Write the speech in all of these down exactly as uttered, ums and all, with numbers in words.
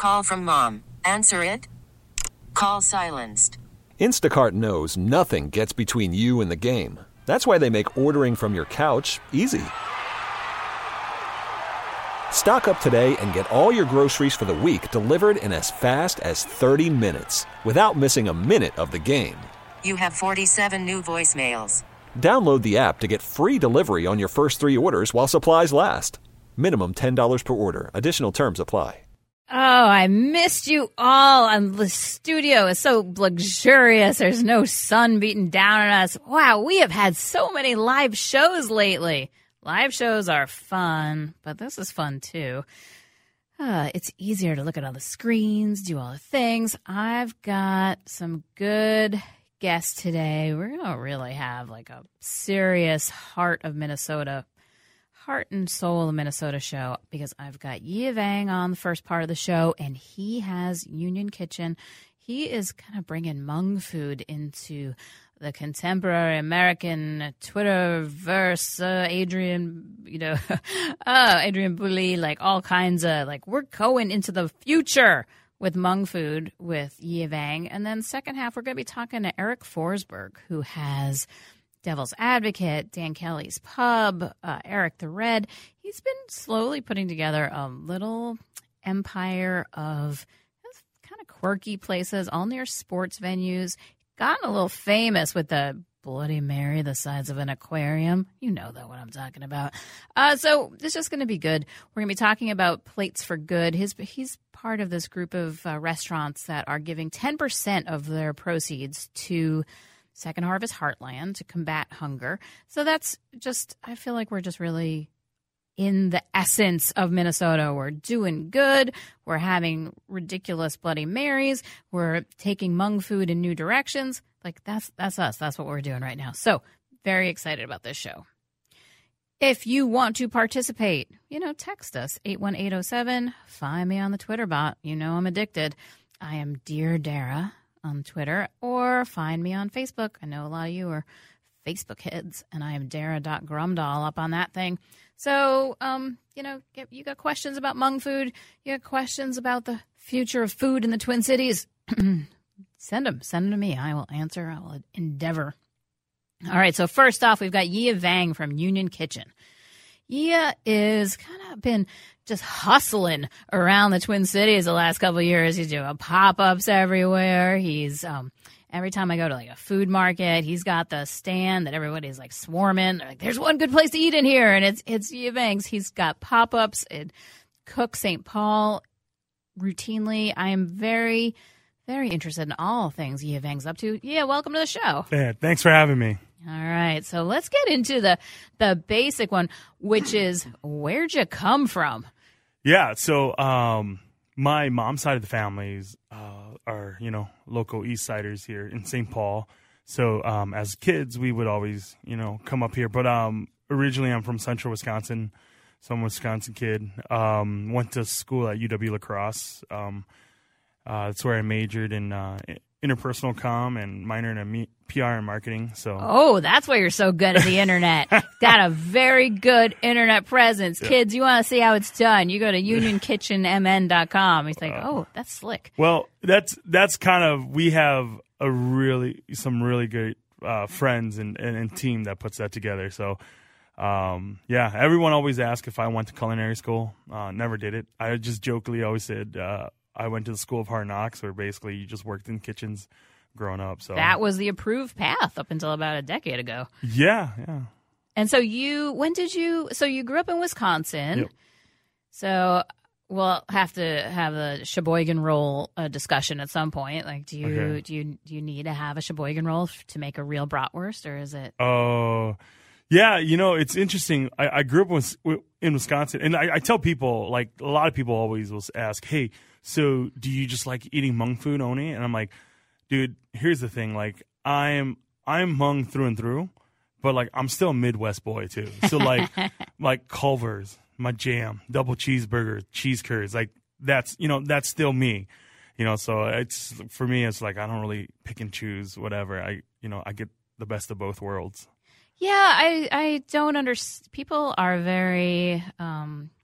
Call from mom. Answer it. Call silenced. Instacart knows nothing gets between you and the game. That's why they make ordering from your couch easy. Stock up today and get all your groceries for the week delivered in as fast as thirty minutes without missing a minute of the game. You have forty-seven new voicemails. Download the app to get free delivery on your first three orders while supplies last. Minimum ten dollars per order. Additional terms apply. Oh, I missed you all. And the studio is so luxurious. There's no sun beating down on us. Wow, we have had so many live shows lately. Live shows are fun, but this is fun too. Uh, it's easier to look at all the screens, do all the things. I've got some good guests today. We're going to really have like a serious heart of Minnesota Heart and Soul of Minnesota show because I've got Yi Vang on the first part of the show, and he has Union Kitchen. He is kind of bringing Hmong food into the contemporary American Twitterverse. Uh, Adrian, you know, uh, Adrian Booley, like all kinds of like we're going into the future with Hmong food with Yi Vang, and then second half we're going to be talking to Eric Forsberg, who has Devil's Advocate, Dan Kelly's Pub, uh, Eric the Red. He's been slowly putting together a little empire of kind of quirky places, all near sports venues. Gotten a little famous with the Bloody Mary the size of an aquarium. You know, though, what I'm talking about. Uh, so this is just going to be good. We're going to be talking about Plates for Good. His, he's part of this group of uh, restaurants that are giving ten percent of their proceeds to Second Harvest Heartland to combat hunger. So that's just, I feel like we're just really in the essence of Minnesota. We're doing good. We're having ridiculous Bloody Marys. We're taking Hmong food in new directions. Like that's that's us. That's what we're doing right now. So very excited about this show. If you want to participate, you know, text us eight one eight oh seven. Find me on the Twitter bot. You know I'm addicted. I am Dear Dara on Twitter, or find me on Facebook. I know a lot of you are Facebook heads, and I am Dara dot Grumdahl up on that thing. So, um, you know, you got questions about Hmong food, you got questions about the future of food in the Twin Cities, send them. Send them to me. I will answer. I will endeavor. All right, so first off, we've got Yi Vang from Union Kitchen. Yi is kind of been just hustling around the Twin Cities the last couple of years. He's doing pop-ups everywhere. He's um, every time I go to like a food market, he's got the stand that everybody's like swarming. They're like, there's one good place to eat in here, and it's it's Yi Vang's. He's got pop-ups at Cook Saint Paul routinely. I am very, very interested in all things Yi Vang's up to. Yeah, welcome to the show. Yeah, thanks for having me. All right, so let's get into the the basic one, which is where'd you come from? Yeah, so um, my mom's side of the families uh, are, you know, local East Siders here in Saint Paul. So um, as kids, we would always, you know, come up here. But um, originally, I'm from Central Wisconsin, so I'm a Wisconsin kid. Um, went to school at U W-La Crosse. Um, uh, that's where I majored in uh, interpersonal comm and minored in P R and marketing. So, oh, that's why you're so good at the internet. Got a very good internet presence. Yeah. Kids, you want to see how it's done? You go to union kitchen m n dot com. He's like, uh, oh, that's slick. Well, that's that's kind of, we have a really, some really good uh, friends and, and, and team that puts that together. So, um, yeah, everyone always asks if I went to culinary school. Uh, never did it. I just jokingly always said, uh, I went to the School of Hard Knocks, where basically you just worked in kitchens growing up. So that was the approved path up until about a decade ago. Yeah, yeah. And so you, when did you, so you grew up in Wisconsin. Yep. So we'll have to have a Sheboygan roll uh, discussion at some point. Like, do you, Okay. do you, do you need to have a Sheboygan roll to make a real bratwurst, or is it? Oh, uh, yeah. You know, it's interesting. I, I grew up in, in Wisconsin, and I, I tell people, like, a lot of people always will ask, hey, so do you just like eating Hmong food only? And I'm like, dude, here's the thing. Like, I'm I'm Hmong through and through, but like I'm still a Midwest boy too. So like like Culver's, my jam, double cheeseburger, cheese curds, like that's you know that's still me, you know. So it's for me, it's like I don't really pick and choose whatever. I you know I get the best of both worlds. Yeah, I I don't understand. People are very um,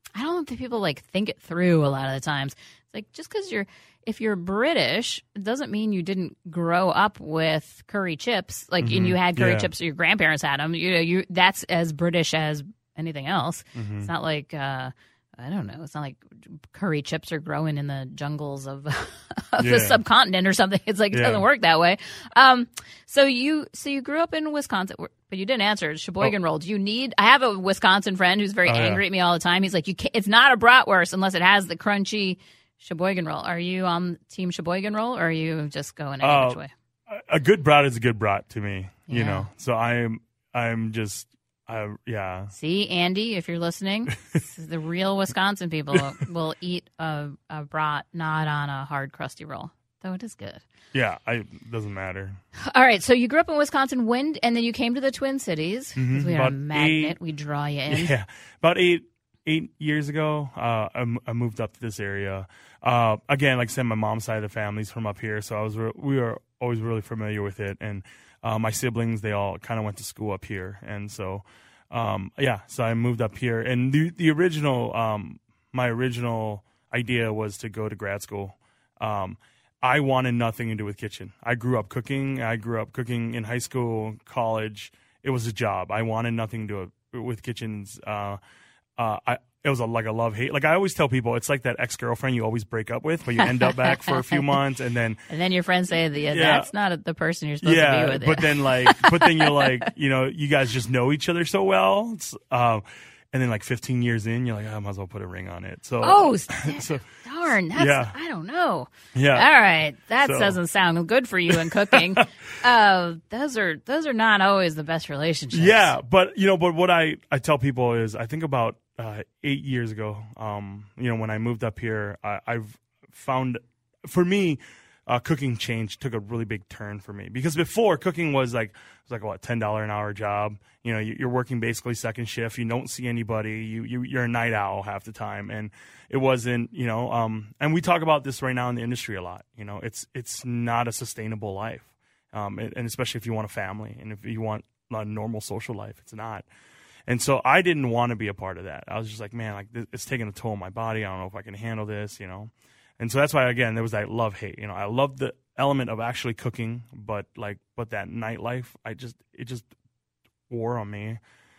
I don't think people like think it through a lot of the times. It's like just because you're if you're British, it doesn't mean you didn't grow up with curry chips. Like Mm-hmm. and you had curry Yeah. chips, or your grandparents had them. You know, you that's as British as anything else. Mm-hmm. It's not like uh, I don't know. It's not like curry chips are growing in the jungles of, of Yeah. the subcontinent or something. It's like it Yeah. doesn't work that way. Um, so you so you grew up in Wisconsin, but you didn't answer. Sheboygan roll. Do you need? I have a Wisconsin friend who's very Oh, yeah. angry at me all the time. He's like, you can't, it's not a bratwurst unless it has the crunchy Sheboygan roll. Are you on Team Sheboygan roll, or are you just going any Uh, which way? A- A good brat is a good brat to me, you Yeah. know. So I'm I'm just I yeah. See, Andy, if you're listening, this is the real Wisconsin people will eat a, a brat not on a hard, crusty roll, though it is good. Yeah, I doesn't matter. All right, so you grew up in Wisconsin, when, and then you came to the Twin Cities. 'Cause Mhm, we are a about magnet. eight- we draw you in. Yeah, about eight eight years ago, uh, I, m- I moved up to this area. Uh, again, like I said, my mom's side of the family's from up here, so I was re- we were always really familiar with it. And uh, my siblings, they all kind of went to school up here, and so um, yeah, so I moved up here. And the the original, um, my original idea was to go to grad school. Um, I wanted nothing to do with kitchen. I grew up cooking. I grew up cooking in high school, college. It was a job. I wanted nothing to do with kitchens. Uh, uh, I, it was a, like a love hate. Like I always tell people, it's like that ex girlfriend you always break up with, but you end up back for a few months, and then And then your friends say, that, yeah, Yeah. that's not the person you're supposed to yeah, be with. but then like, but then you're like, you know, you guys just know each other so well. It's, um, and then like fifteen years in, you're like, oh, I might as well put a ring on it. So oh, so darn, that's, Yeah. I don't know. yeah. All right, that So- doesn't sound good for you in cooking. uh, those are those are not always the best relationships. Yeah, but you know, but what I, I tell people is, I think about uh, eight years ago, um, you know, when I moved up here, I, I've found, for me, uh, cooking change took a really big turn for me, because before cooking was like it was like a what ten dollar an hour job. You know, you- you're working basically second shift. You don't see anybody. You you you're a night owl half the time, and it wasn't. You know, um, and we talk about this right now in the industry a lot. You know, it's it's not a sustainable life. Um, and and especially if you want a family and if you want a normal social life, it's not. And so I didn't want to be a part of that. I was just like, man, like th- it's taking a toll on my body. I don't know if I can handle this, you know. And so that's why, again, there was that love hate. You know, I loved the element of actually cooking, but like, but that nightlife, I just it just wore on me.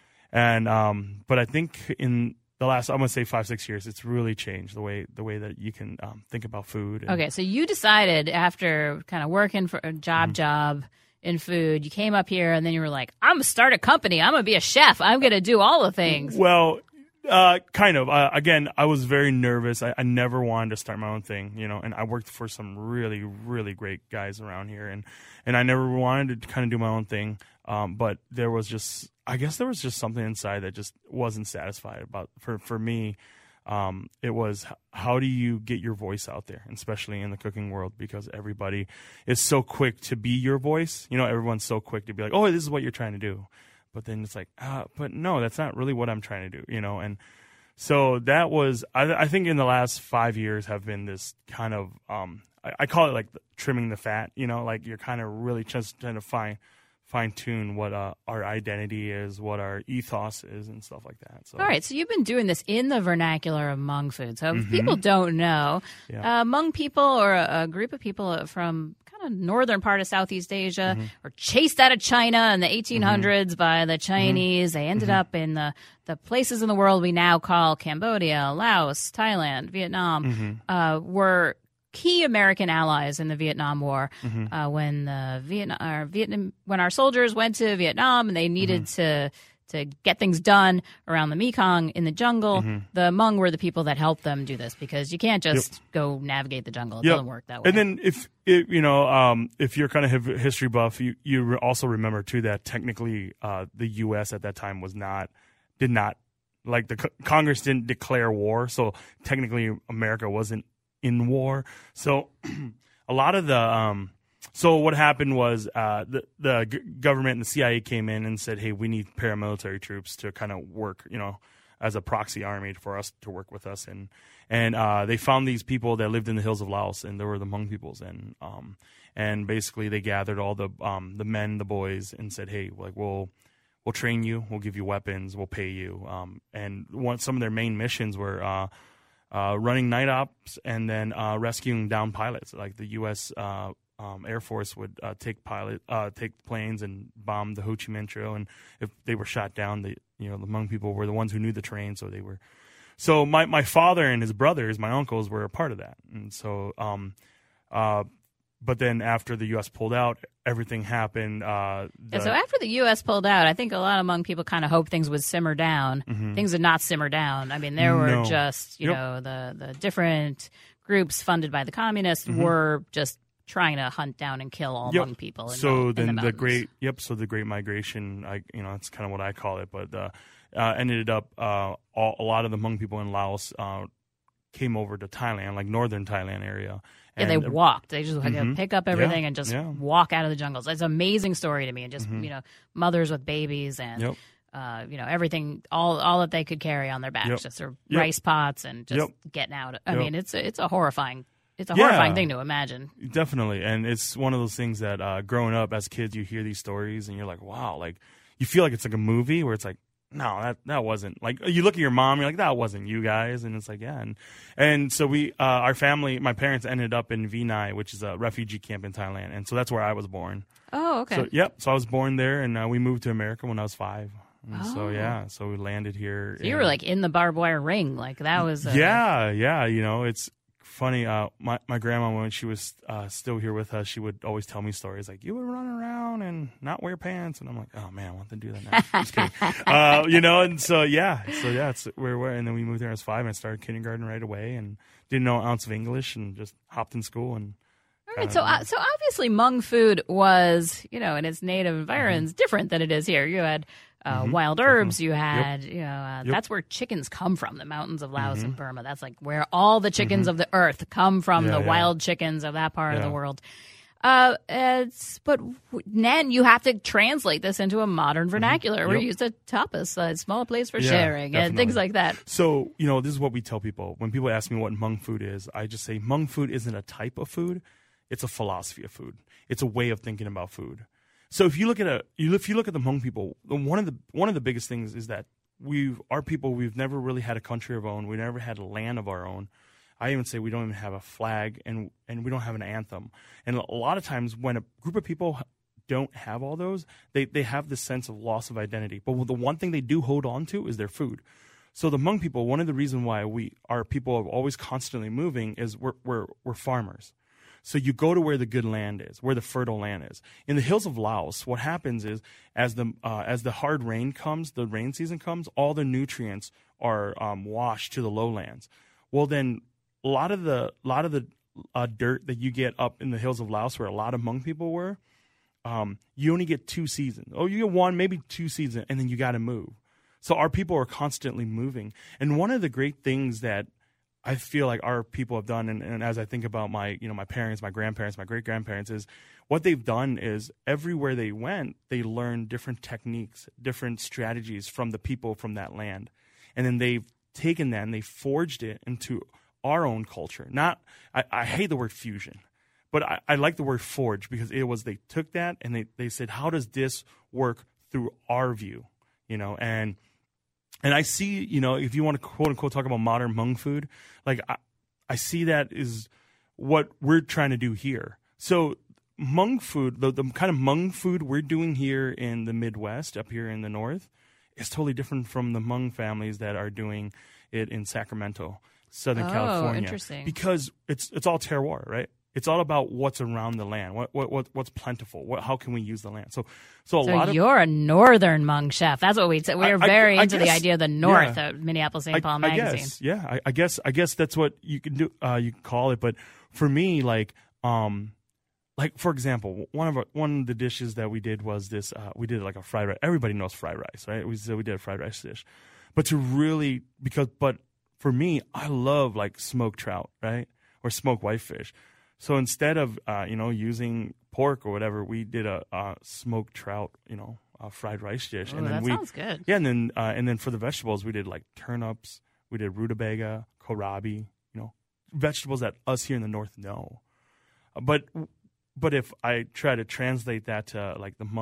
And um, but I think in the last, I'm gonna say five six years, it's really changed the way the way that you can um, think about food. And, Okay, so you decided after kind of working for a job Mm-hmm. job in food, you came up here and then you were like, I'm gonna start a company. I'm gonna be a chef. I'm gonna do all the things. Well, uh, kind of. Uh, again, I was very nervous. I, I never wanted to start my own thing, you know. And I worked for some really, really great guys around here, and and I never wanted to kind of do my own thing. Um, but there was just, I guess, there was just something inside that just wasn't satisfied about. For for me, um, it was h- how do you get your voice out there, especially in the cooking world, because everybody is so quick to be your voice. You know, everyone's so quick to be like, oh, this is what you're trying to do. But then it's like, ah, but no, that's not really what I'm trying to do, you know? And so that was, I, I think in the last five years have been this kind of, um, I, I call it like trimming the fat, you know, like you're kind of really just trying to find, fine tune what uh, our identity is, what our ethos is, and stuff like that. So, All right, so you've been doing this in the vernacular of Hmong food. So if people don't know, Yeah. uh, Hmong people, or a, a group of people from kind of northern part of Southeast Asia, were chased out of China in the eighteen hundreds by the Chinese. They ended up in the, the places in the world we now call Cambodia, Laos, Thailand, Vietnam, uh, were key American allies in the Vietnam War. Uh, when the Vietnam, or Vietnam, when our soldiers went to Vietnam and they needed to to get things done around the Mekong in the jungle, the Hmong were the people that helped them do this, because you can't just go navigate the jungle. It Yep. doesn't work that way. And then if it, you know, um, if you're kind of hiv- history buff, you you re- also remember too that technically uh, the U S at that time was not did not like the co- Congress didn't declare war, so technically America wasn't in war. So a lot of the um, so what happened was uh, the the g- government and the C I A came in and said, hey, we need paramilitary troops to kind of work, you know, as a proxy army for us to work with us. And and uh, they found these people that lived in the hills of Laos, and they were the Hmong peoples. And um, and basically they gathered all the um, the men, the boys, and said, hey, like we'll we'll train you, we'll give you weapons, we'll pay you. Um, and one some of their main missions were uh, uh, running night ops and then uh, rescuing down pilots. Like the U S Uh, um, Air Force would uh, take pilot uh, take planes and bomb the Ho Chi Minh Trail, and if they were shot down, the you know the Hmong people were the ones who knew the terrain, so they were. So my, my father and his brothers, my uncles, were a part of that, and so um, uh, but then after the U S pulled out, everything happened. Uh, the, yeah, so after the U S pulled out, I think a lot of Hmong people kind of hoped things would simmer down. Mm-hmm. Things did not simmer down. I mean, there were No. just, you Yep. know, the, the different groups funded by the communists Mm-hmm. were just trying to hunt down and kill all Yep. Hmong people. In so the, then in the, the, mountains. great yep. So the Great Migration, I you know, that's kind of what I call it, but uh, uh, ended up uh, all, a lot of the Hmong people in Laos uh, came over to Thailand, like northern Thailand area. Yeah, they And, walked. They just had to Mhm. pick up everything Yeah, and just yeah. walk out of the jungles. It's an amazing story to me. And just, Mhm. you know, mothers with babies and, Yep. uh, you know, everything, all all that they could carry on their backs, Yep. just their Yep. rice pots and just Yep. getting out. I Yep. mean, it's a, it's a horrifying, it's a Yeah. horrifying thing to imagine. Definitely, and it's one of those things that uh, growing up as kids, you hear these stories and you're like, wow, like you feel like it's like a movie where it's like, no, that that wasn't like you look at your mom, you're like, that wasn't you guys, and it's like, yeah, and and so we, uh, our family, my parents ended up in Vinai, which is a refugee camp in Thailand, and so that's where I was born. Oh, okay. So yep, so I was born there, and uh, we moved to America when I was five. And Oh. So yeah, so we landed here. So you in- were like in the barbed wire ring. Like that was. Uh, yeah, yeah. You know, it's funny. Uh, my my grandma, when she was uh, still here with us, she would always tell me stories like, "You would run around and not wear pants," and I'm like, "Oh man, I want to do that now." Just kidding. Uh, you know, and so yeah, so yeah, it's where we're. And then we moved there as five and started kindergarten right away, and didn't know an ounce of English, and just hopped in school and. All right, so uh, so obviously Hmong food was, you know, in its native environs different than it is here. You had uh, Mhm, wild herbs. You had, you know, uh, Yep. Mm-hmm. that's where chickens come from. The mountains of Laos and Burma. That's like where all the chickens of the earth come from. Yeah, the yeah. wild chickens of that part of the Yeah. world. Uh, it's, but w- then you have to translate this into a modern vernacular. We Mm-hmm. Yep. use a tapas, a small place for Yeah, sharing, and things definitely. like that. So, you know, this is what we tell people. When people ask me what Hmong food is, I just say Hmong food isn't a type of food. It's a philosophy of food. It's a way of thinking about food. So if you look at a, you if you look at the Hmong people, the- one of the one of the biggest things is that we, our people, we've never really had a country of our own. We never had a land of our own. I even say we don't even have a flag, and and we don't have an anthem. And a lot of times, when a group of people don't have all those, they they have this sense of loss of identity. But the one thing they do hold on to is their food. So the Hmong people, one of the reasons why we our people are always constantly moving is we're we're we're farmers. So you go to where the good land is, where the fertile land is. In the hills of Laos, what happens is as the uh, as the hard rain comes, the rain season comes, all the nutrients are um, washed to the lowlands. Well, then a lot of the lot of the uh, dirt that you get up in the hills of Laos, where a lot of Hmong people were, um, you only get two seasons. Oh, you get one, maybe two seasons, and then you got to move. So our people are constantly moving. And one of the great things that I feel like our people have done, and, and as I think about my, you know, my parents, my grandparents, my great grandparents, is what they've done is everywhere they went, they learned different techniques, different strategies from the people from that land, and then they've taken that and they forged it into our own culture. Not, I, I hate the word fusion, but I, I like the word forge because it was they took that and they they said, how does this work through our view, you know, and. And I see, you know, if you want to quote unquote talk about modern Hmong food, like I, I see that is what we're trying to do here. So Hmong food, the, the kind of Hmong food we're doing here in the Midwest, up here in the North, is totally different from the Hmong families that are doing it in Sacramento, Southern Oh, California. interesting. Because it's it's all terroir, right? It's all about what's around the land, what what, what what's plentiful, what, how can we use the land. So so a So lot of you're a northern Hmong chef. That's what we say. We're I- I- very I into the guess- idea of the North yeah. at Minneapolis Saint I- Paul I magazine. guess, yeah, I, I guess I guess that's what you can do. Uh, you can call it, but for me, like, um, like for example, one of our, one of the dishes that we did was this. Uh, we did like a fried rice. Everybody knows fried rice, right? We so we did a fried rice dish, but to really because but for me, I love like smoked trout, right, or smoked whitefish. So instead of uh, you know using pork or whatever, we did a uh, smoked trout, you know, uh, fried rice dish, Ooh, and then that we sounds good. yeah, and then uh, and then for the vegetables, we did like turnips, we did rutabaga, kohlrabi, you know, vegetables that us here in the North know. But but if I try to translate that to like the Hmong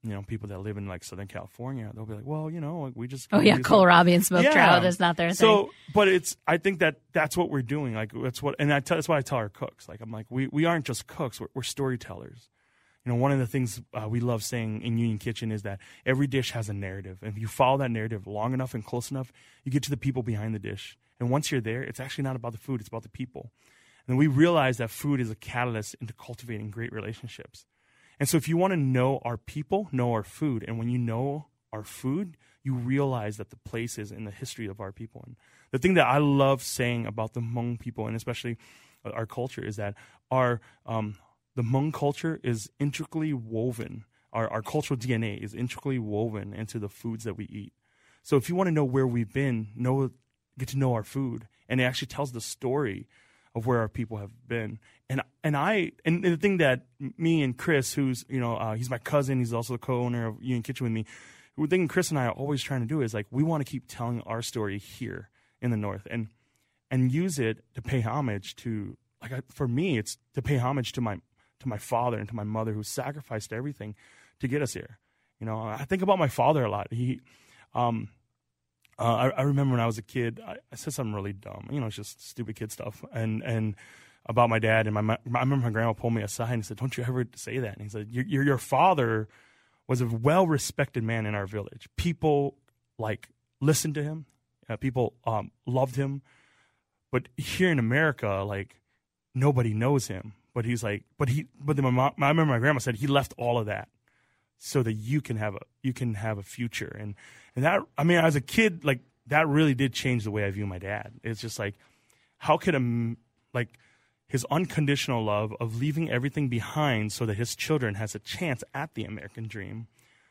you know, people that live in like Southern California, they'll be like, well, you know, like, we just Oh yeah, kohlrabi and smoked yeah. trout. That's not their thing. So, but it's I think that that's what we're doing. Like that's what, and I tell, that's what I tell our cooks. Like I'm like, we we aren't just cooks. We're, we're storytellers. You know, one of the things uh, we love saying in Union Kitchen is that every dish has a narrative. And if you follow that narrative long enough and close enough, you get to the people behind the dish. And once you're there, it's actually not about the food, it's about the people. And we realize that food is a catalyst into cultivating great relationships. And so if you want to know our people, know our food. And when you know our food, you realize that the places in the history of our people. And the thing that I love saying about the Hmong people, and especially our culture, is that our um, the Hmong culture is intricately woven. Our, our cultural D N A is intricately woven into the foods that we eat. So if you want to know where we've been, know, get to know our food. And it actually tells the story of where our people have been. And and I and the thing that me and Chris, who's, you know, uh, he's my cousin, he's also the co-owner of Union Kitchen with me, the thing Chris and I are always trying to do is like, we want to keep telling our story here in the North and and use it to pay homage to, like I, for me, it's to pay homage to my to my father and to my mother who sacrificed everything to get us here. You know, I think about my father a lot. He, um, uh, I, I remember when I was a kid, I, I said something really dumb. You know, it's just stupid kid stuff. And and about my dad and my, my I remember my grandma pulled me aside and said, "Don't you ever say that?" And he said, "Your your, your father was a well-respected man in our village. People like listened to him. Uh, people um, loved him. But here in America, like nobody knows him." But he's like, but he, but then my mom, I remember my grandma said he left all of that so that you can have a, you can have a future. And, and that, I mean, as a kid, like that really did change the way I view my dad. It's just like, how could a, like his unconditional love of leaving everything behind so that his children has a chance at the American dream.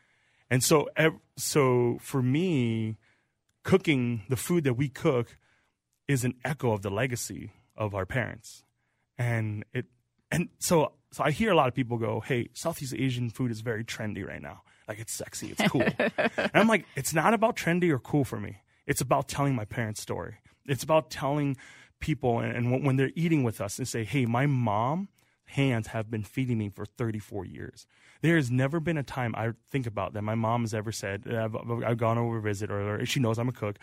And so, so for me, cooking the food that we cook is an echo of the legacy of our parents. And it, And so, so I hear a lot of people go, "Hey, Southeast Asian food is very trendy right now. Like it's sexy, it's cool." And I'm like, it's not about trendy or cool for me. It's about telling my parents' story. It's about telling people, and, and when they're eating with us, and say, "Hey, my mom hands have been feeding me for thirty-four years. There has never been a time I think about that my mom has ever said, I've, I've gone over to visit, or, or she knows I'm a cook.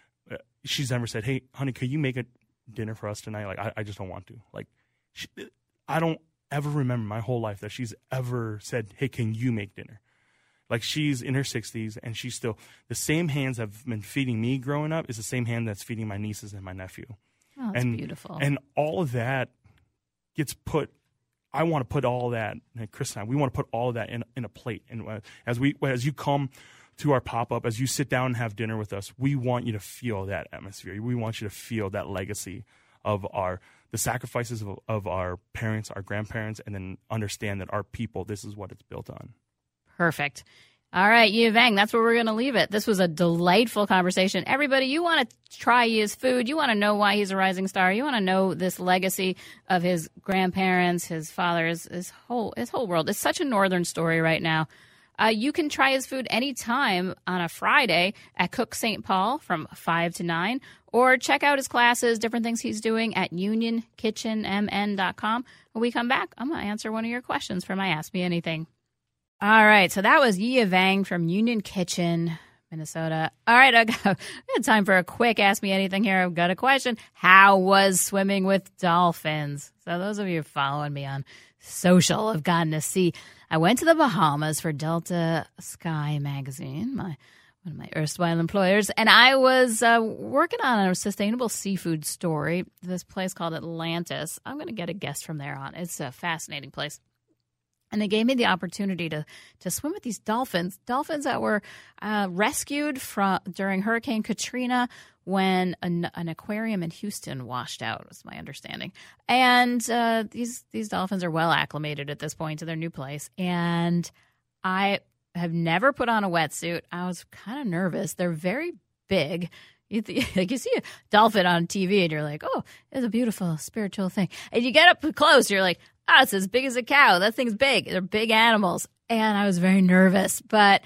She's never said, "Hey, honey, could you make a dinner for us tonight?" Like, I, I just don't want to. Like, she, I don't ever remember my whole life that she's ever said, "Hey, can you make dinner?" Like she's in her sixties and she's still, the same hands that have been feeding me growing up is the same hand that's feeding my nieces and my nephew. Oh, that's and, beautiful. And all of that gets put, I want to put all that, and Chris and I, we want to put all of that in, in a plate. And as we, as you come to our pop-up, as you sit down and have dinner with us, we want you to feel that atmosphere. We want you to feel that legacy of our, the sacrifices of, of our parents, our grandparents, and then understand that our people, this is what it's built on. Perfect. All right, Yi Vang, that's where we're going to leave it. This was a delightful conversation. Everybody, you want to try his food. You want to know why he's a rising star. You want to know this legacy of his grandparents, his father, his, his whole his whole world. It's such a northern story right now. Uh, you can try his food anytime on a Friday at Cook Saint Paul from five to nine, or check out his classes, different things he's doing at union kitchen m n dot com. When we come back, I'm going to answer one of your questions from my Ask Me Anything. All right, so that was Yi Vang from Union Kitchen, Minnesota. All right, I got, we had time for a quick Ask Me Anything here. I've got a question. How was swimming with dolphins? So those of you following me on social have gotten to see. I went to the Bahamas for Delta Sky magazine, my one of my erstwhile employers, and I was uh, working on a sustainable seafood story. This place called Atlantis. I'm going to get a guest from there on. It's a fascinating place. And they gave me the opportunity to to swim with these dolphins, dolphins that were uh, rescued from during Hurricane Katrina when an, an aquarium in Houston washed out, was my understanding. And uh, these these dolphins are well acclimated at this point to their new place. And I have never put on a wetsuit. I was kind of nervous. They're very big. You, th- like you see a dolphin on T V and you're like, oh, it's a beautiful spiritual thing. And you get up close, you're like, oh, it's as big as a cow. That thing's big. They're big animals. And I was very nervous. But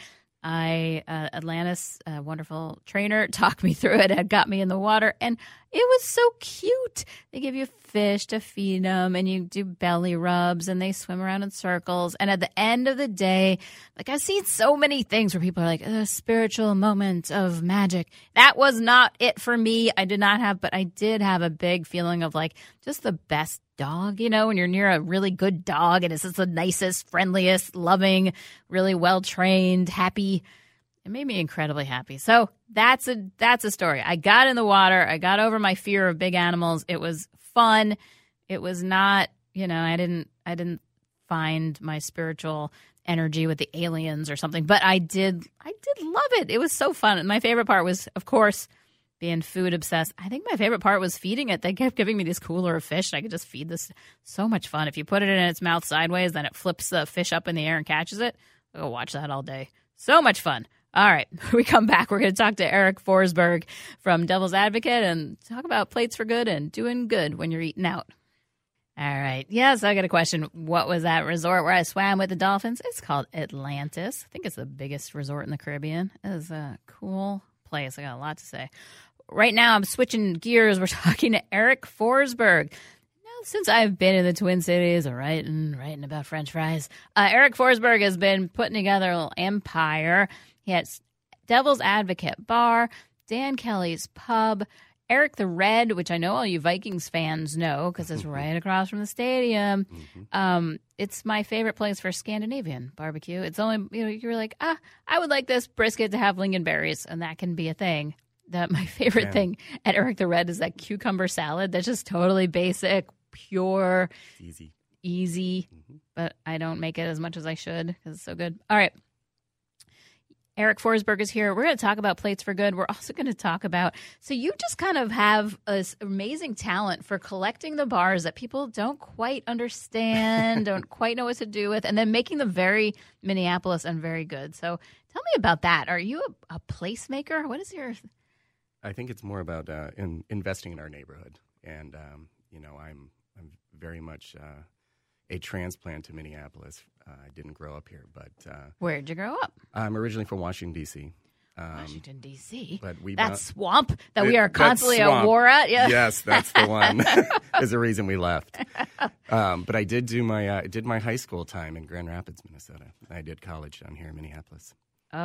I uh, Atlantis, a wonderful trainer, talked me through it and got me in the water, and it was so cute. They give you fish to feed them, and you do belly rubs, and they swim around in circles. And at the end of the day, like I've seen so many things where people are like, a spiritual moment of magic. That was not it for me. I did not have, but I did have a big feeling of like just the best dog, you know, when you're near a really good dog and it's just the nicest, friendliest, loving, really well-trained, happy. It made me incredibly happy. So that's a that's a story. I got in the water. I got over my fear of big animals. It was fun. It was not, you know, I didn't I didn't find my spiritual energy with the aliens or something, but I did I did love it. It was so fun. And my favorite part was, of course, being food obsessed. I think my favorite part was feeding it. They kept giving me this cooler of fish, and I could just feed this. So much fun. If you put it in its mouth sideways, then it flips the fish up in the air and catches it. I'll watch that all day. So much fun. All right. When we come back, we're going to talk to Eric Forsberg from Devil's Advocate and talk about plates for good and doing good when you're eating out. All right. Yeah, so I got a question. What was that resort where I swam with the dolphins? It's called Atlantis. I think it's the biggest resort in the Caribbean. It is a cool place. I got a lot to say. Right now, I'm switching gears. We're talking to Eric Forsberg. Now, since I've been in the Twin Cities, writing, writing about French fries, uh, Eric Forsberg has been putting together a little empire. He has Devil's Advocate Bar, Dan Kelly's Pub, Eric the Red, which I know all you Vikings fans know because it's right across from the stadium. Mm-hmm. Um, it's my favorite place for Scandinavian barbecue. It's only, you know, you're like, ah, I would like this brisket to have lingonberries, and that can be a thing. That my favorite yeah. thing at Eric the Red is that cucumber salad. That's just totally basic, pure, easy, easy. Mm-hmm. But I don't make it as much as I should because it's so good. All right. Eric Forsberg is here. We're going to talk about Plates for Good. We're also going to talk about, so you just kind of have this amazing talent for collecting the bars that people don't quite understand, don't quite know what to do with, and then making them very Minneapolis and very good. So tell me about that. Are you a, a placemaker? What is your... I think it's more about uh, in, investing in our neighborhood. And, um, you know, I'm, I'm very much uh, a transplant to Minneapolis. Uh, I didn't grow up here, but... Uh, Where'd you grow up? I'm originally from Washington, D C Um, Washington, D C But we that bought, swamp that it, we are constantly at war at? Yeah. Yes, that's the one. There's a reason we left. Um, but I did do my uh, did my high school time in Grand Rapids, Minnesota. I did college down here in Minneapolis.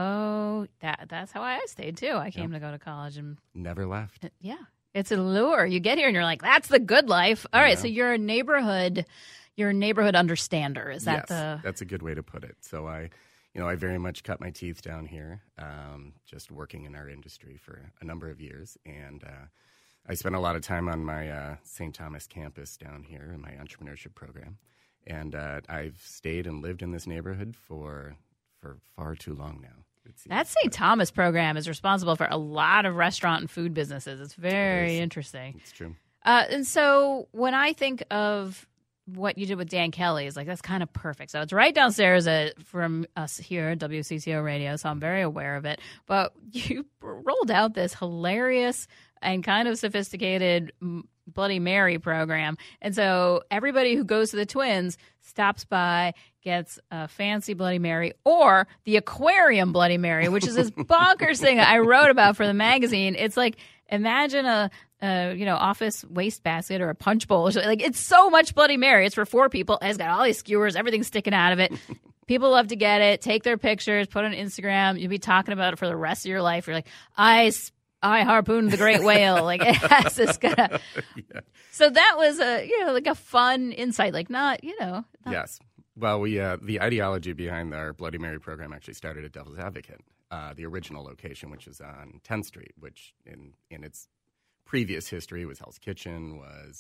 Oh, that that's how I stayed, too. I came yep. to go to college. and Never left. Yeah. It's a lure. You get here and you're like, that's the good life. All right, yeah. so you're a neighborhood, you're a neighborhood understander. Is that yes, the... that's a good way to put it. So I, you know, I very much cut my teeth down here, um, just working in our industry for a number of years. And uh, I spent a lot of time on my uh, Saint Thomas campus down here in my entrepreneurship program. And uh, I've stayed and lived in this neighborhood for... for far too long now. That Saint Thomas program is responsible for a lot of restaurant and food businesses. It's very it interesting. It's true. Uh, and so when I think of what you did with Dan Kelly, it's like, that's kind of perfect. So it's right downstairs at, from us here at W C C O Radio, so I'm very aware of it. But you rolled out this hilarious and kind of sophisticated Bloody Mary program. And so everybody who goes to the Twins stops by, gets a fancy Bloody Mary or the aquarium Bloody Mary, which is this bonkers thing I wrote about for the magazine. It's like, imagine a, a you know, office wastebasket or a punch bowl. Like, it's so much Bloody Mary. It's for four people. It's got all these skewers, everything's sticking out of it. People love to get it, take their pictures, put it on Instagram. You'll be talking about it for the rest of your life. You're like, I I harpooned the great whale. Like, it has this kind of... yeah. So that was a, you know, like a fun insight. Like, not, you know. Not... Yes. Well, we uh, the ideology behind our Bloody Mary program actually started at Devil's Advocate, uh, the original location, which is on tenth Street, which in, in its previous history was Hell's Kitchen, was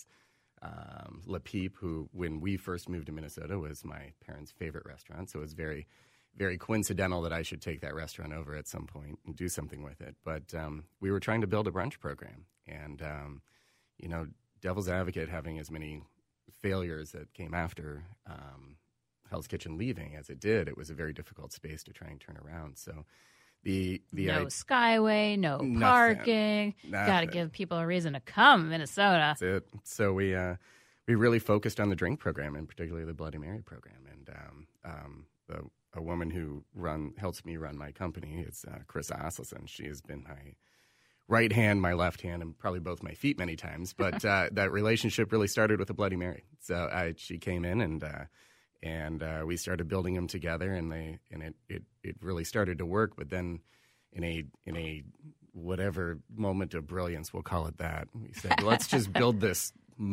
um, Le Peep, who, when we first moved to Minnesota, was my parents' favorite restaurant. So it was very... very coincidental that I should take that restaurant over at some point and do something with it. But um, we were trying to build a brunch program. And, um, you know, Devil's Advocate having as many failures that came after um, Hell's Kitchen leaving as it did, it was a very difficult space to try and turn around. So the... the no I- Skyway, no Nothing. parking. Nothing. Got to give people a reason to come, Minnesota. That's it. So we uh, we really focused on the drink program, and particularly the Bloody Mary program. And um, um, the a woman who run helps me run my company. It's uh, Chris Asselson. She has been my right hand, my left hand, and probably both my feet many times. But uh, that relationship really started with a Bloody Mary. So I, she came in and uh, and uh, we started building them together, and they and it, it it really started to work. But then in a in a whatever moment of brilliance, we'll call it that, we said, let's just build this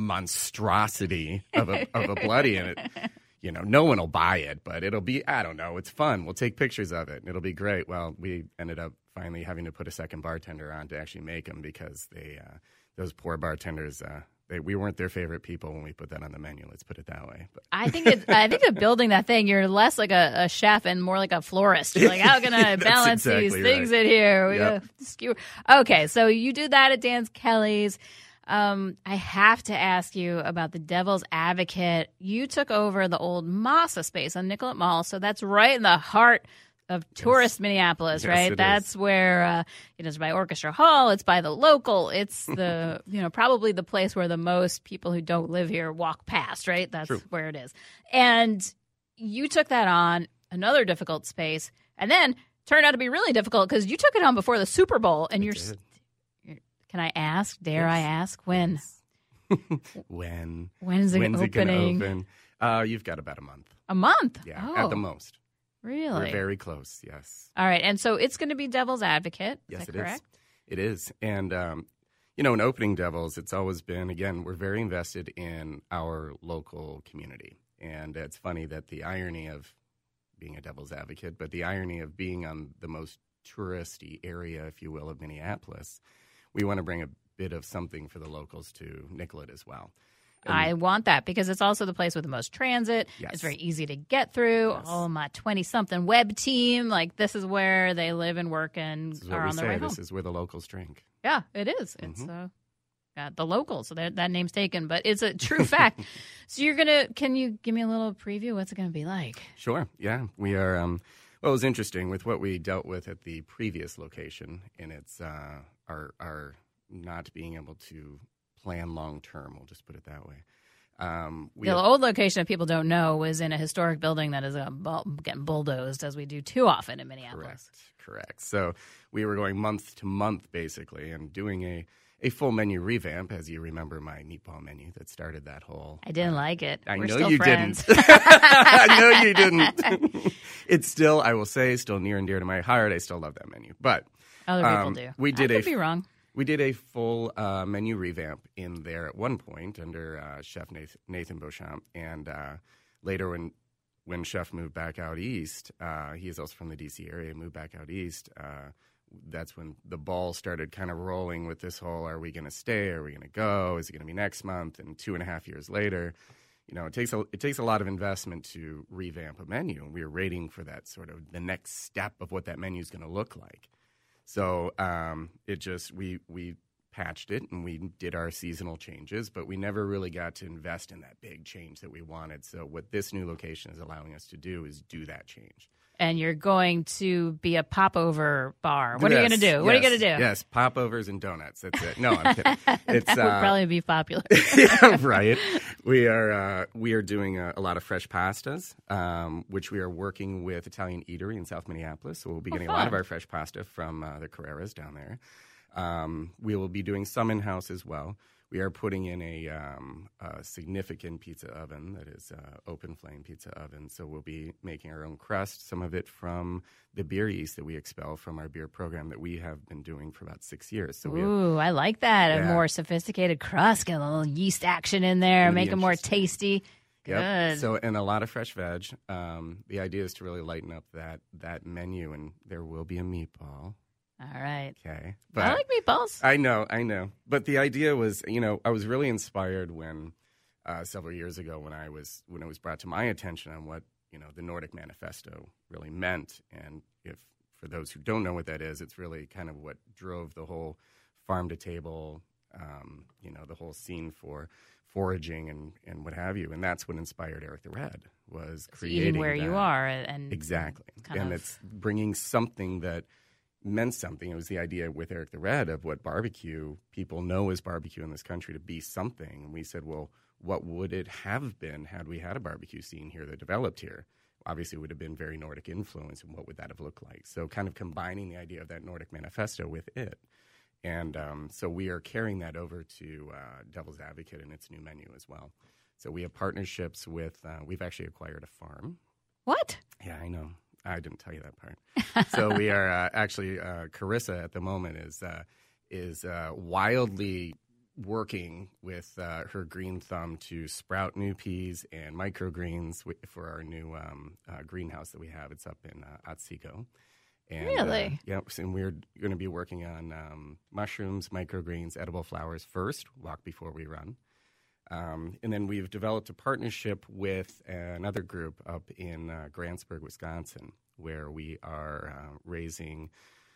monstrosity of a of a bloody, and it, you know, no one will buy it, but it'll be, I don't know, it's fun. We'll take pictures of it, and it'll be great. Well, we ended up finally having to put a second bartender on to actually make them because they uh, those poor bartenders. Uh, They, we weren't their favorite people when we put that on the menu. Let's put it that way. But. I think it, I think that building that thing, you're less like a, a chef and more like a florist. You're like, how can I balance exactly these things right. in here? We Yep. gotta skewer. Okay, so you did that at Dan Kelly's. Um, I have to ask you about the Devil's Advocate. You took over the old Masa space on Nicollet Mall, so that's right in the heart of tourist yes. Minneapolis, yes, right? It That's is. where uh, it is by Orchestra Hall. It's by the local. It's the you know probably the place where the most people who don't live here walk past, right? That's True. where it is. And you took that on, another difficult space, and then turned out to be really difficult because you took it on before the Super Bowl. And I you're, did. you're, can I ask? Dare Yes. I ask when? Yes. when? When's it When's it going to opening? open? Uh, you've got about a month. A month. Yeah, oh, at the most. Really? We're very close. Yes. All right, and so it's going to be Devil's Advocate. Is Yes, that it correct? is. It is. And, um, you know, in opening Devils, it's always been, again, we're very invested in our local community. And it's funny that the irony of being a Devil's Advocate, but the irony of being on the most touristy area, if you will, of Minneapolis, we want to bring a bit of something for the locals to Nicollet as well. And I want that because it's also the place with the most transit. Yes. It's very easy to get through. Yes. Oh, my twenty-something web team. Like, this is where they live and work and this is what are we on their say. way home. This is where the locals drink. Yeah, it is. It's Mhm. uh, uh, the local. So that, that name's taken. But it's a true fact. So you're going to – can you give me a little preview? What's it going to be like? Sure. Yeah. We are um, – well, it was interesting with what we dealt with at the previous location, and it's uh, our, our not being able to plan long term. We'll just put it that way. Um, we The have, old location, if people don't know, was in a historic building that is uh, bu- getting bulldozed, as we do too often in Minneapolis. correct, correct. So we were going month to month, basically, and doing a, a full menu revamp, as you remember my meatball menu that started that whole. I didn't like it. I We're know still you friends. didn't. I know you didn't. It's still, I will say, still near and dear to my heart. I still love that menu. But Other people um, do. we did I a could be wrong. We did a full uh, menu revamp in there at one point under uh, Chef Nathan, Nathan Beauchamp. And uh, later when when Chef moved back out east, uh, he is also from the D C area, moved back out east, uh, that's when the ball started kind of rolling with this whole, are we going to stay? Are we going to go? Is it going to be next month? And two and a half years later, you know, it takes a, it takes a lot of investment to revamp a menu. And we were waiting for that sort of the next step of what that menu is going to look like. So um, it just we we patched it and we did our seasonal changes, but we never really got to invest in that big change that we wanted. So what this new location is allowing us to do is do that change. And you're going to be a popover bar. What are you Yes, going to do? What are you yes, going to do? Yes, popovers and donuts. That's it. No, I'm kidding. It's That would uh, probably be popular. yeah, right. We are uh, we are doing a, a lot of fresh pastas, um, which we are working with Italian Eatery in South Minneapolis. So we'll be Oh, getting a lot of fun. our fresh pasta from uh, the Carreras down there. Um, we will be doing some in house as well. We are putting in a, um, a significant pizza oven that is uh, open flame pizza oven. So we'll be making our own crust, some of it from the beer yeast that we expel from our beer program that we have been doing for about six years. So we have, Ooh, I like that. A Yeah. more sophisticated crust. Get a little yeast action in there. It'll be Make it more interesting. tasty. Yep. Good. So, and a lot of fresh veg. Um, the idea is to really lighten up that that menu, and there will be a meatball. All right. Okay, I like meatballs. I know, I know. But the idea was, you know, I was really inspired when uh, several years ago when I was when it was brought to my attention on what you know the Nordic Manifesto really meant, and if for those who don't know what that is, it's really kind of what drove the whole farm to table, um, you know, the whole scene for foraging and, and what have you, and that's what inspired Eric the Red was creating Eating where you that. are. And Exactly, kind and of- it's bringing something that meant something. It was the idea with Eric the Red of what barbecue people know as barbecue in this country to be something. And we said, well, what would it have been had we had a barbecue scene here that developed here? obviously would have been very Nordic influence, and what would that have looked like? So kind of combining the idea of that Nordic manifesto with it. And um, so we are carrying that over to uh, Devil's Advocate in its new menu as well. So we have partnerships with, uh, we've actually acquired a farm. What? Yeah, I know. I didn't tell you that part. So we are uh, actually, uh, Carissa at the moment is, uh, is uh, wildly working with uh, her green thumb to sprout new peas and microgreens w- for our new um, uh, greenhouse that we have. It's up in uh, Otsego. And, Really? Uh, yep. And we're going to be working on um, mushrooms, microgreens, edible flowers first, walk before we run. Um, and then we've developed a partnership with another group up in uh, Grantsburg, Wisconsin, where we are uh, raising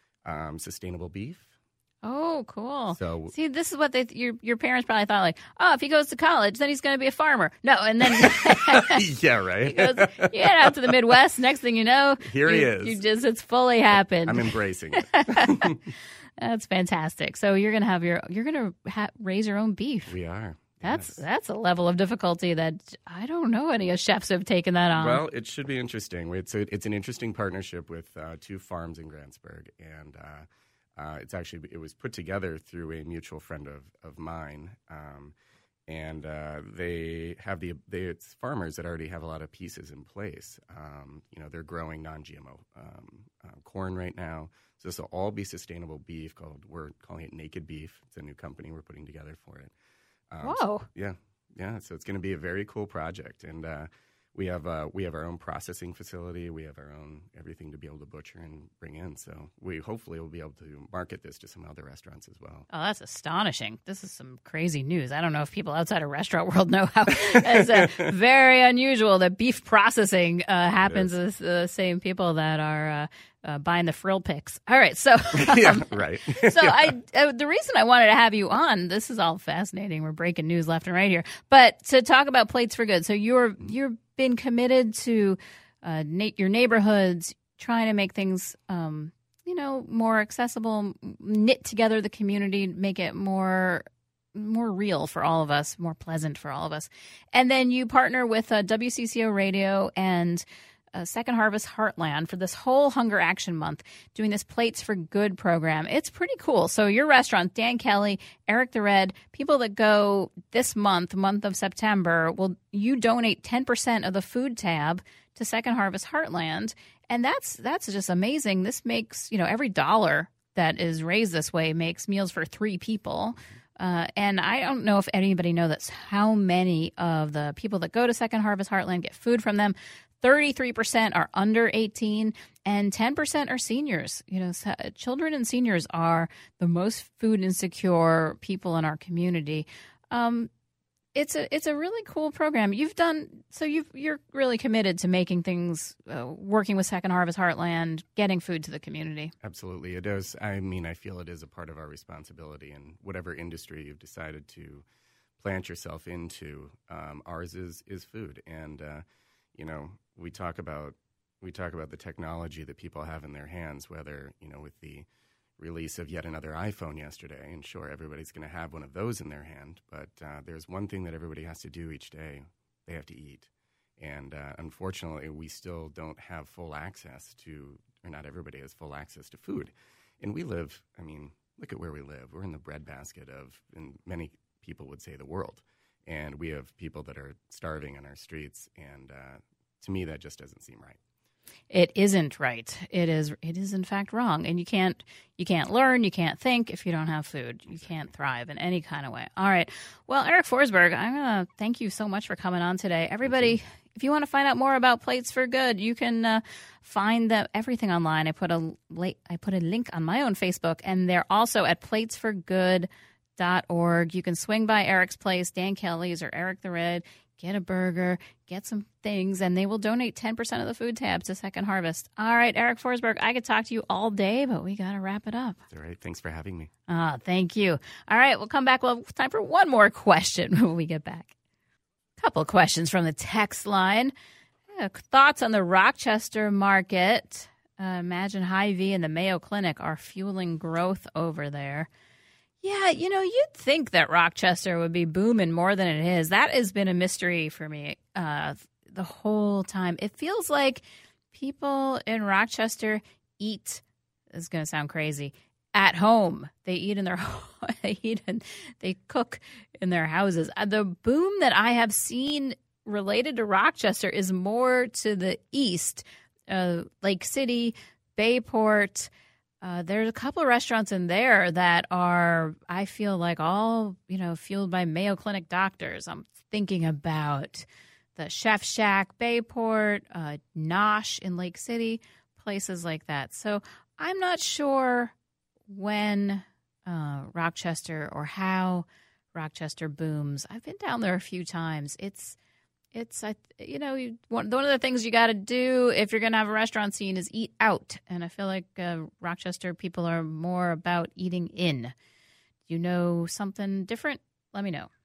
um, sustainable beef. Oh, cool. So- See, this is what they your your parents probably thought, like, oh, if he goes to college, then he's going to be a farmer. No, and then Yeah, right. he goes, you get out to the Midwest. Next thing you know, Here he you, is. You just it's fully happened. I'm embracing it. That's fantastic. So you're going to have your you're going to ha- raise your own beef. We are. That's yes. that's a level of difficulty that I don't know any chefs have taken that on. Well, it should be interesting. It's a, it's an interesting partnership with uh, two farms in Grantsburg, and uh, uh, it's actually it was put together through a mutual friend of of mine, um, and uh, they have the they it's farmers that already have a lot of pieces in place. Um, you know, they're growing non-G M O um, uh, corn right now, so this will all be sustainable beef. Called we're calling it Naked Beef. It's a new company we're putting together for it. Um, Whoa! So, yeah, yeah. So it's going to be a very cool project, and uh, we have uh, we have our own processing facility. We have our own everything to be able to butcher and bring in. So we hopefully will be able to market this to some other restaurants as well. Oh, that's astonishing. This is some crazy news. I don't know if people outside of restaurant world know how it's uh, very unusual that beef processing uh, happens with the same people that are uh, uh, buying the frill picks. All right. So, um, Yeah, right. so I uh, the reason I wanted to have you on, this is all fascinating. We're breaking news left and right here. But to talk about Plates for Good. So you're you've been committed to uh, na- your neighborhoods, trying to make things um, you know, more accessible, knit together the community, make it more more real for all of us, more pleasant for all of us. And then you partner with uh, W C C O Radio and uh, Second Harvest Heartland for this whole Hunger Action Month, doing this Plates for Good program. It's pretty cool. So your restaurant, Dan Kelly, Eric the Red, people that go this month, month of September, will you donate ten percent of the food tab to Second Harvest Heartland. And that's that's just amazing. This makes, you know, every dollar that is raised this way makes meals for three people. Uh, and I don't know if anybody knows that's how many of the people that go to Second Harvest Heartland get food from them. thirty-three percent are under eighteen and ten percent are seniors. You know, so children and seniors are the most food insecure people in our community. Um, It's a it's a really cool program. You've done so. You've you're really committed to making things, uh, working with Second Harvest Heartland, getting food to the community. Absolutely, it is. I mean, I feel it is a part of our responsibility in whatever industry you've decided to plant yourself into. Um, ours is is food, and uh, you know, we talk about we talk about the technology that people have in their hands, whether you know with the release of yet another iPhone yesterday, and sure, everybody's going to have one of those in their hand, but uh, there's one thing that everybody has to do each day. They have to eat. And uh, unfortunately, we still don't have full access to, or not everybody has full access to food. And we live, I mean, look at where we live. We're in the breadbasket of, and many people would say, the world. And we have people that are starving on our streets, and uh, to me, that just doesn't seem right. It isn't right. It is. It is in fact wrong. And you can't. You can't learn. You can't think if you don't have food. You can't thrive in any kind of way. All right. Well, Eric Forsberg, I'm gonna thank you so much for coming on today. Everybody, if you want to find out more about Plates for Good, you can uh, find the, everything online. I put a I put a link on my own Facebook, and they're also at plates for good dot org. You can swing by Eric's place, Dan Kelly's, or Eric the Red. Get a burger, get some things, and they will donate ten percent of the food tab to Second Harvest. All right, Eric Forsberg, I could talk to you all day, but we got to wrap it up. All right. Thanks for having me. Ah, thank you. All right, we'll come back. We'll have time for one more question when we get back. A couple of questions from the text line. Uh, thoughts on the Rochester market? Uh, imagine Hy-Vee and the Mayo Clinic are fueling growth over there. Yeah, you know, you'd think that Rochester would be booming more than it is. That has been a mystery for me uh, the whole time. It feels like people in Rochester eat, this is going to sound crazy, at home. They eat in their they eat and they cook in their houses. The boom that I have seen related to Rochester is more to the east, uh, Lake City, Bayport. Uh, there's a couple of restaurants in there that are, I feel like, all, you know, fueled by Mayo Clinic doctors. I'm thinking about the Chef Shack, Bayport, uh, Nosh in Lake City, places like that. So I'm not sure when uh, Rochester or how Rochester booms. I've been down there a few times. It's It's, I, you know, you, one, one of the things you got to do if you're going to have a restaurant scene is eat out. And I feel like uh, Rochester people are more about eating in. You know something different? Let me know.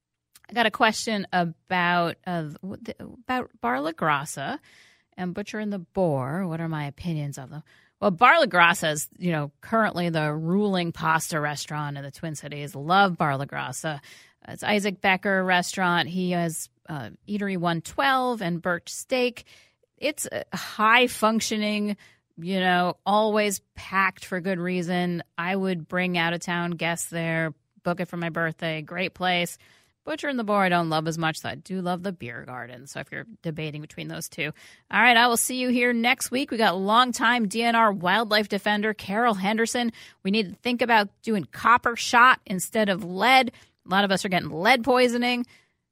I got a question about uh, about Bar La Grassa and Butcher and the Boar. What are my opinions of them? Well, Bar La Grassa is, you know, currently the ruling pasta restaurant in the Twin Cities. Love Bar La Grassa. It's Isaac Becker restaurant. He has uh, Eatery one twelve and Birch Steak. It's a high-functioning, you know, always packed for good reason. I would bring out-of-town guests there, book it for my birthday. Great place. Butcher and the Boar I don't love as much, so I do love the Beer Garden. So if you're debating between those two. All right, I will see you here next week. We got longtime D N R wildlife defender Carol Henderson. We need to think about doing copper shot instead of lead. A lot of us are getting lead poisoning.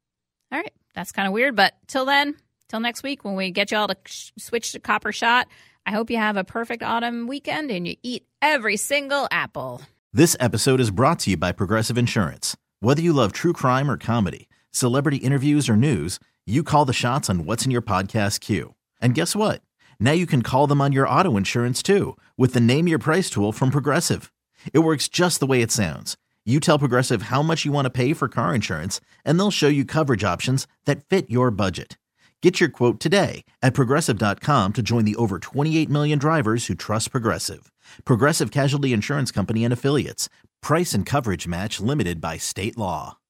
All right, that's kind of weird, but till then, till next week when we get you all to sh- switch to copper shot, I hope you have a perfect autumn weekend and you eat every single apple. This episode is brought to you by Progressive Insurance. Whether you love true crime or comedy, celebrity interviews or news, you call the shots on what's in your podcast queue. And guess what? Now you can call them on your auto insurance too with the Name Your Price tool from Progressive. It works just the way it sounds. You tell Progressive how much you want to pay for car insurance, and they'll show you coverage options that fit your budget. Get your quote today at Progressive dot com to join the over twenty-eight million drivers who trust Progressive. Progressive Casualty Insurance Company and Affiliates. Price and coverage match limited by state law.